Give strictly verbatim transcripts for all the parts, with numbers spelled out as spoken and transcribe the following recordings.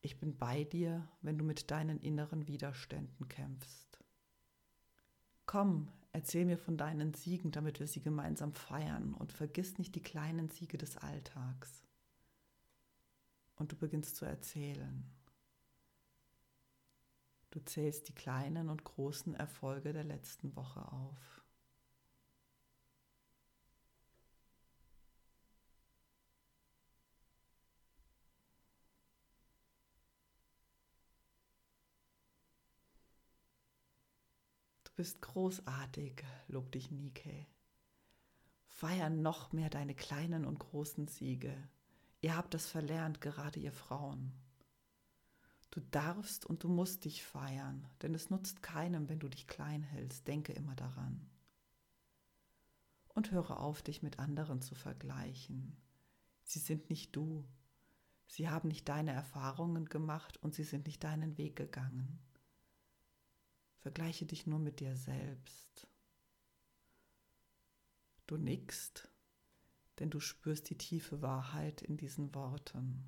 Ich bin bei dir, wenn du mit deinen inneren Widerständen kämpfst. Komm, erzähl mir von deinen Siegen, damit wir sie gemeinsam feiern, und vergiss nicht die kleinen Siege des Alltags. Und du beginnst zu erzählen. Du zählst die kleinen und großen Erfolge der letzten Woche auf. Du bist großartig, lobt dich Nike. Feier noch mehr deine kleinen und großen Siege. Ihr habt das verlernt, gerade ihr Frauen. Du darfst und du musst dich feiern, denn es nutzt keinem, wenn du dich klein hältst. Denke immer daran. Und höre auf, dich mit anderen zu vergleichen. Sie sind nicht du. Sie haben nicht deine Erfahrungen gemacht und sie sind nicht deinen Weg gegangen. Vergleiche dich nur mit dir selbst. Du nickst, denn du spürst die tiefe Wahrheit in diesen Worten.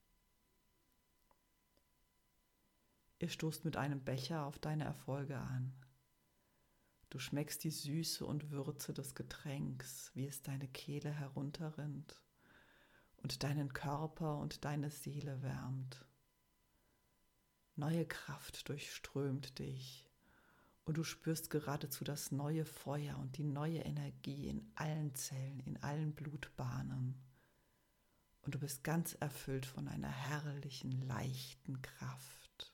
Ihr stoßt mit einem Becher auf deine Erfolge an. Du schmeckst die Süße und Würze des Getränks, wie es deine Kehle herunterrinnt und deinen Körper und deine Seele wärmt. Neue Kraft durchströmt dich und du spürst geradezu das neue Feuer und die neue Energie in allen Zellen, in allen Blutbahnen. Und du bist ganz erfüllt von einer herrlichen, leichten Kraft.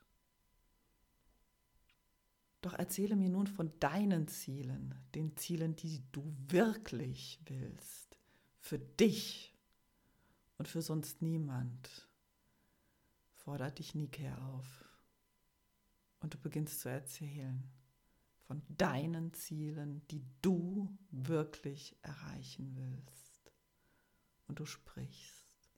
Doch erzähle mir nun von deinen Zielen, den Zielen, die du wirklich willst, für dich und für sonst niemand. Fordert dich Nike auf und du beginnst zu erzählen von deinen Zielen, die du wirklich erreichen willst. Und du sprichst.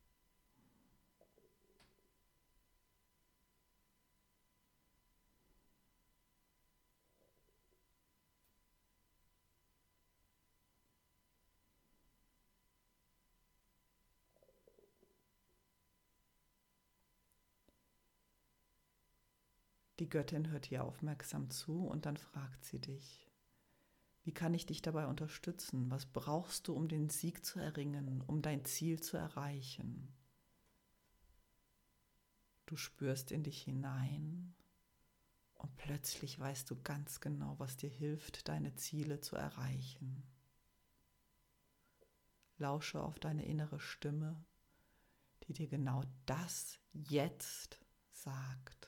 Die Göttin hört dir aufmerksam zu und dann fragt sie dich: Wie kann ich dich dabei unterstützen? Was brauchst du, um den Sieg zu erringen, um dein Ziel zu erreichen? Du spürst in dich hinein und plötzlich weißt du ganz genau, was dir hilft, deine Ziele zu erreichen. Lausche auf deine innere Stimme, die dir genau das jetzt sagt.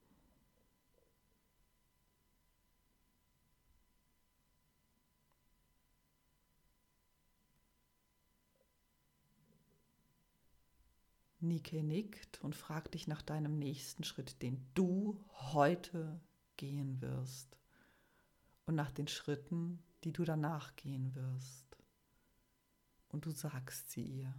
Nike nickt und fragt dich nach deinem nächsten Schritt, den du heute gehen wirst, und nach den Schritten, die du danach gehen wirst. Und du sagst sie ihr.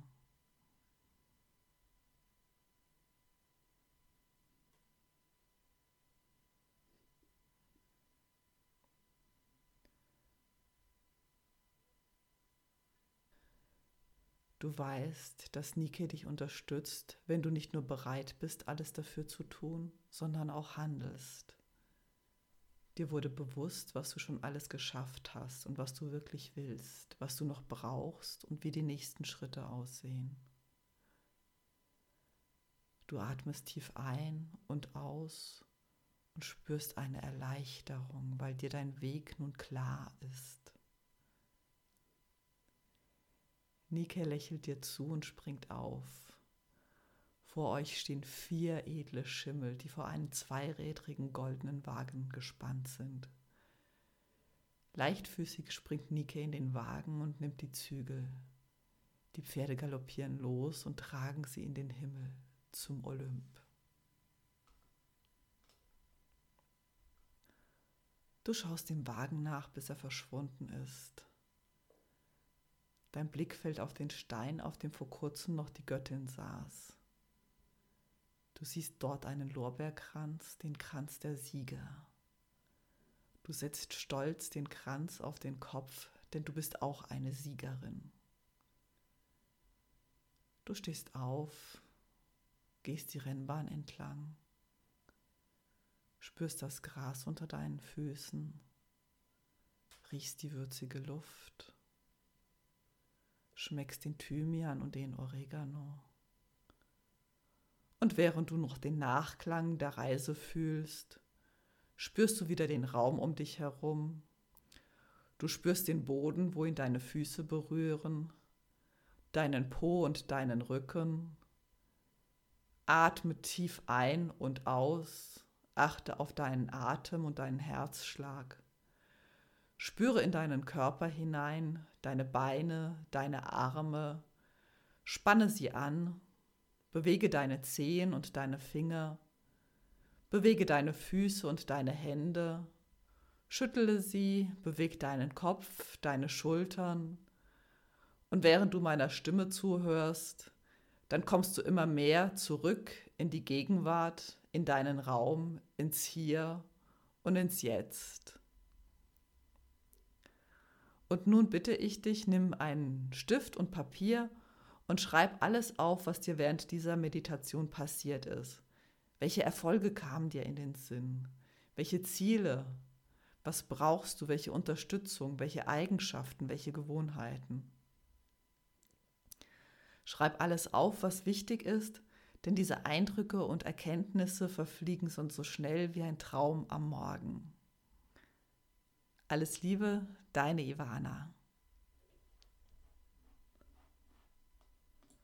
Du weißt, dass Nike dich unterstützt, wenn du nicht nur bereit bist, alles dafür zu tun, sondern auch handelst. Dir wurde bewusst, was du schon alles geschafft hast und was du wirklich willst, was du noch brauchst und wie die nächsten Schritte aussehen. Du atmest tief ein und aus und spürst eine Erleichterung, weil dir dein Weg nun klar ist. Nike lächelt dir zu und springt auf. Vor euch stehen vier edle Schimmel, die vor einem zweirädrigen goldenen Wagen gespannt sind. Leichtfüßig springt Nike in den Wagen und nimmt die Zügel. Die Pferde galoppieren los und tragen sie in den Himmel zum Olymp. Du schaust dem Wagen nach, bis er verschwunden ist. Dein Blick fällt auf den Stein, auf dem vor kurzem noch die Göttin saß. Du siehst dort einen Lorbeerkranz, den Kranz der Sieger. Du setzt stolz den Kranz auf den Kopf, denn du bist auch eine Siegerin. Du stehst auf gehst die Rennbahn entlang, spürst das Gras unter deinen Füßen, riechst die würzige Luft, schmeckst den Thymian und den Oregano. Und während du noch den Nachklang der Reise fühlst, spürst du wieder den Raum um dich herum. Du spürst den Boden, wo ihn deine Füße berühren, deinen Po und deinen Rücken. Atme tief ein und aus, achte auf deinen Atem und deinen Herzschlag. Spüre in deinen Körper hinein, deine Beine, deine Arme, spanne sie an, bewege deine Zehen und deine Finger, bewege deine Füße und deine Hände, schüttle sie, bewege deinen Kopf, deine Schultern. Und während du meiner Stimme zuhörst, dann kommst du immer mehr zurück in die Gegenwart, in deinen Raum, ins Hier und ins Jetzt. Und nun bitte ich dich, nimm einen Stift und Papier und schreib alles auf, was dir während dieser Meditation passiert ist. Welche Erfolge kamen dir in den Sinn? Welche Ziele? Was brauchst du? Welche Unterstützung? Welche Eigenschaften? Welche Gewohnheiten? Schreib alles auf, was wichtig ist, denn diese Eindrücke und Erkenntnisse verfliegen sonst so schnell wie ein Traum am Morgen. Alles Liebe, deine Ivana.